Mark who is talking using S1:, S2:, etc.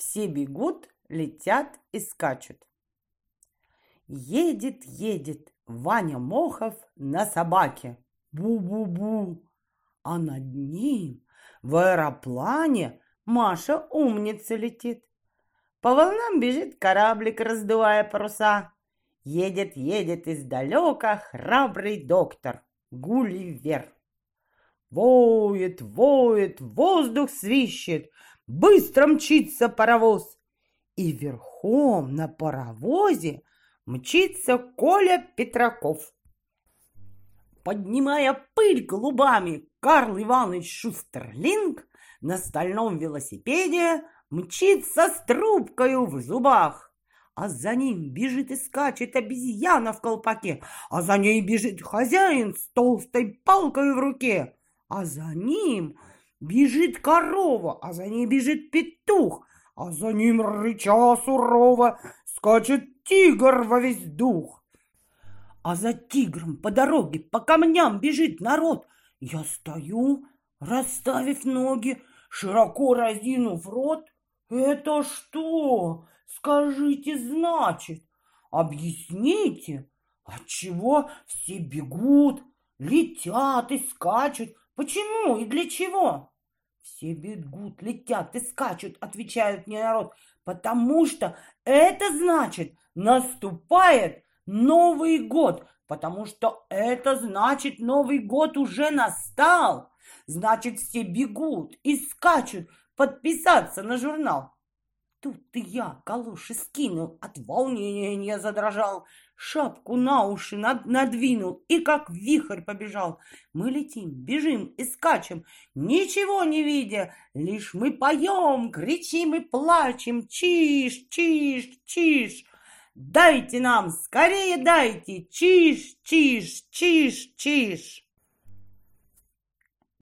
S1: Все бегут, летят и скачут. Едет, едет Ваня Мохов на собаке. Бу-бу-бу. А над ним в аэроплане Маша умница летит. По волнам бежит кораблик, раздувая паруса. Едет, едет издалека храбрый доктор Гулливер. Воет, воет, воздух свищет, быстро мчится паровоз. И верхом на паровозе мчится Коля Петраков. Поднимая пыль голубами, Карл Иванович Шустерлинг на стальном велосипеде мчится с трубкою в зубах. А за ним бежит и скачет обезьяна в колпаке, а за ней бежит хозяин с толстой палкой в руке, а за ним бежит корова, а за ней бежит петух, а за ним, рыча сурово, скачет тигр во весь дух. А за тигром по дороге, по камням бежит народ. Я стою, расставив ноги, широко разинув рот. Это что? Скажите, значит? Объясните, отчего все бегут, летят и скачут? Почему и для чего? Все бегут, летят и скачут, отвечает мне народ, потому что это значит наступает Новый год, потому что это значит Новый год уже настал. Значит, все бегут и скачут подписаться на журнал. Тут и я калоши скинул, от волнения не задрожал, шапку на уши надвинул и как вихрь побежал. Мы летим, бежим и скачем, ничего не видя, лишь мы поем, кричим и плачем, чиж, чиж, чиж. Дайте нам, скорее дайте, чиж, чиж, чиж, чиж.